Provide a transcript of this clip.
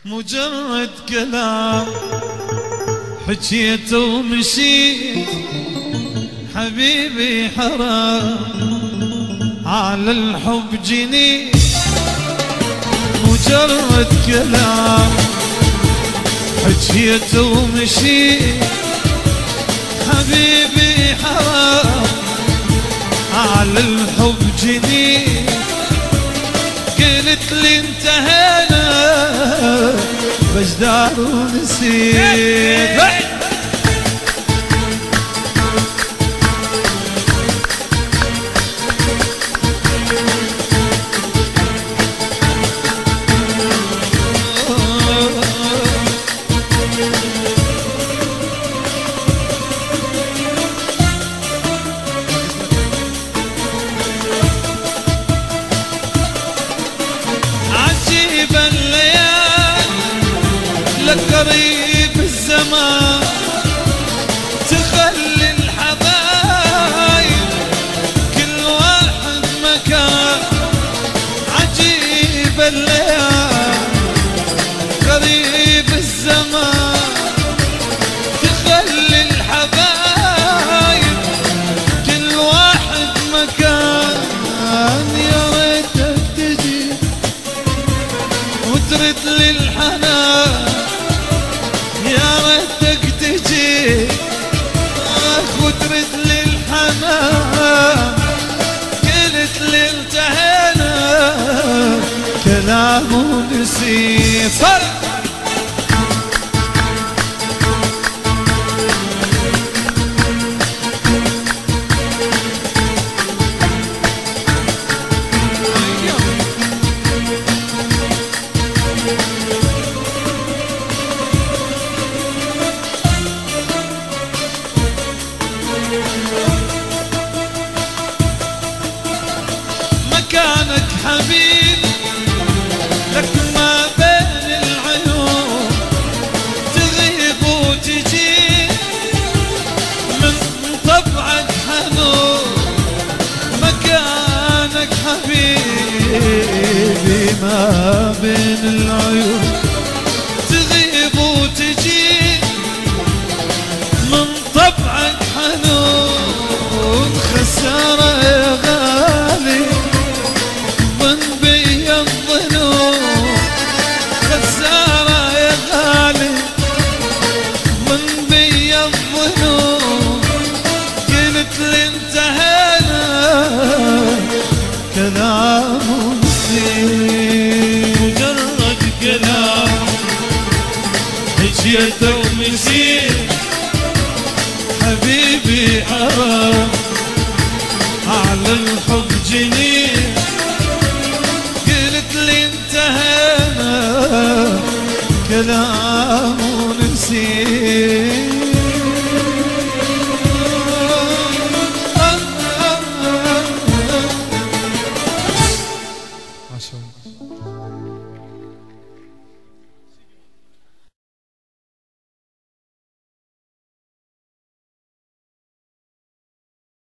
مجرد كلام حكيته ومشيت حبيبي حرام على الحب جنيت. مجرد كلام حكيته ومشيت حبيبي حرام على الحب جنيت. قلت لي انتهينا بجدار ونسيت. قريب الزمان تخلي الحبايب كل واحد مكان. عجيب الليالي قريب الزمان تخلي الحبايب كل واحد مكان. يا ريتك تجي وترد لي الحنان، يا ريتك تجي وترد لي الحنان. قلت لي انتهينا كلام ونسيت. صرت مكانك حبيب لك ما بين العيون تغيب وتجي من طبعك حنون. مكانك حبيبي ما بين العيون تغيب وتجي من طبعك حنون. خسارة يا غالي من بي الظنون، خسارة يا غالي من بي الظنون. قلت لي انتهينا كلام ونسيت. مجرد كلام حكيته ومشيت حبيبي حرام على الحب جنيت. قلت لي انتهينا كلام ونسيت. ما شاء الله.